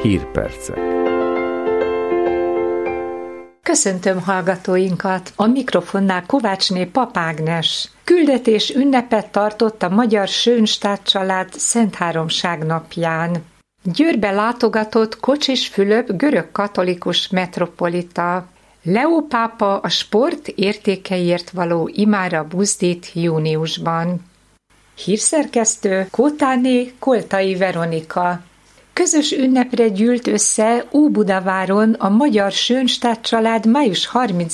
Hírpercek. Köszöntöm hallgatóinkat! A mikrofonnál Kovácsné Pap Ágnes. Küldetés ünnepet tartott a Magyar Schönstatt család Szentháromság napján. Győrbe látogatott Kocsis Fülöp görög-katolikus metropolita. Leó pápa a sport értékeiért való imára buzdít júniusban. Hírszerkesztő Kótáné Koltai Veronika. Közös ünnepre gyűlt össze Óbudaváron a Magyar Schönstatt család május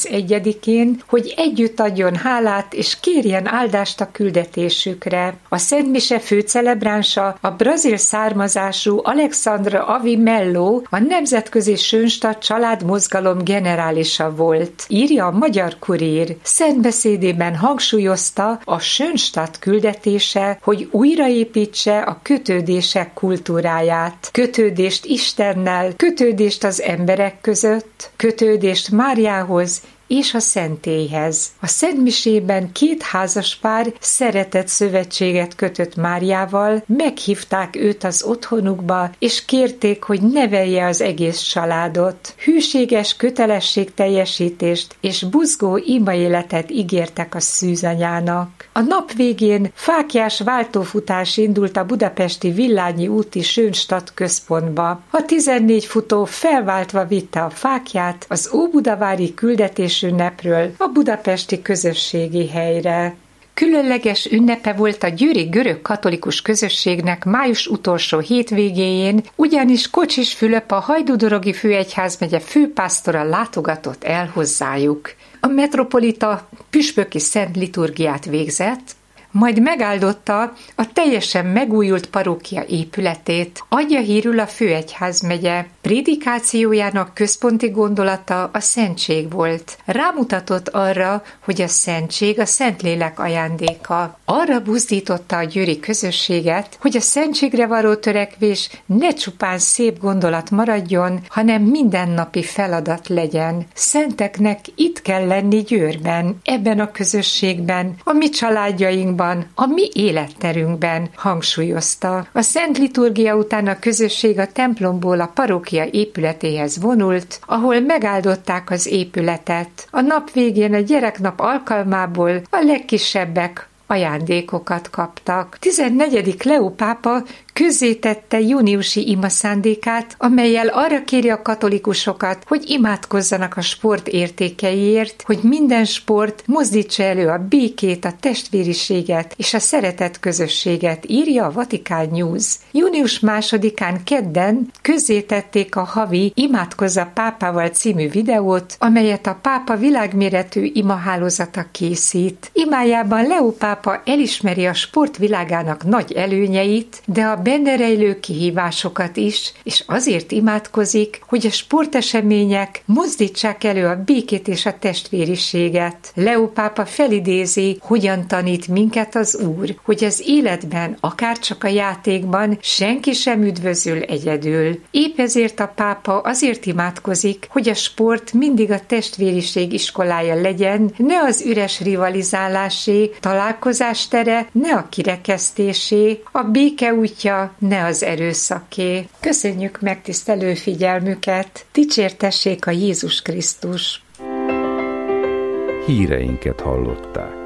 31-én, hogy együtt adjon hálát és kérjen áldást a küldetésükre. A szentmise főcelebránsa a brazil származású Alexandra Avi Mello, a Nemzetközi Schönstatt család mozgalom generálisa volt, írja a Magyar Kurír. Szentbeszédében hangsúlyozta a Schönstatt küldetése, hogy újraépítse a kötődések kultúráját. Kötődést Istennel, kötődést az emberek között, kötődést Máriához és a szentélyhez. A szentmisében két házaspár szeretett szövetséget kötött Máriával, meghívták őt az otthonukba, és kérték, hogy nevelje az egész családot. Hűséges kötelességteljesítést és buzgó imaéletet ígértek a szűzanyának. A nap végén fáklyás váltófutás indult a budapesti Villányi úti Schönstatt központba. A 14 futó felváltva vitte a fáklyát az óbudavári küldetés ünnepről a budapesti közösségi helyre. Különleges ünnepe volt a győri görög-katolikus közösségnek május utolsó hétvégéjén, ugyanis Kocsis Fülöp, a hajdúdorogi főegyházmegye főpásztora látogatott el hozzájuk. A metropolita püspöki szent liturgiát végzett, majd megáldotta a teljesen megújult parókia épületét. Adja hírül a főegyházmegye. Prédikációjának központi gondolata a szentség volt. Rámutatott arra, hogy a szentség a Szentlélek ajándéka. Arra buzdította a győri közösséget, hogy a szentségre való törekvés ne csupán szép gondolat maradjon, hanem mindennapi feladat legyen. Szenteknek itt kell lenni Győrben, ebben a közösségben, a mi családjainkban, a mi életterünkben, hangsúlyozta. A szent liturgia után a közösség a templomból a parókia épületéhez vonult, ahol megáldották az épületet. A nap végén a gyereknap alkalmából a legkisebbek ajándékokat kaptak. 14. Leó pápa közzétette júniusi imaszándékát, amellyel arra kéri a katolikusokat, hogy imádkozzanak a sport értékeiért, hogy minden sport mozdítsa elő a békét, a testvériséget és a szeretet közösséget, írja a Vatikán News. Június 2-án kedden közzétették a havi Imádkozza pápával című videót, amelyet a pápa világméretű imahálózata készít. Imájában Leó pápa elismeri a sport világának nagy előnyeit, de a benne rejlő kihívásokat is, és azért imádkozik, hogy a sportesemények mozdítsák elő a békét és a testvériséget. Leó pápa felidézi, hogyan tanít minket az Úr, hogy az életben, akárcsak a játékban senki sem üdvözül egyedül. Épp ezért a pápa azért imádkozik, hogy a sport mindig a testvériség iskolája legyen, ne az üres rivalizálásé, találkozás tere, ne a kirekesztésé, a béke útja, ne az erőszaké. Köszönjük megtisztelő figyelmüket! Dicsértessék a Jézus Krisztus! Híreinket hallották.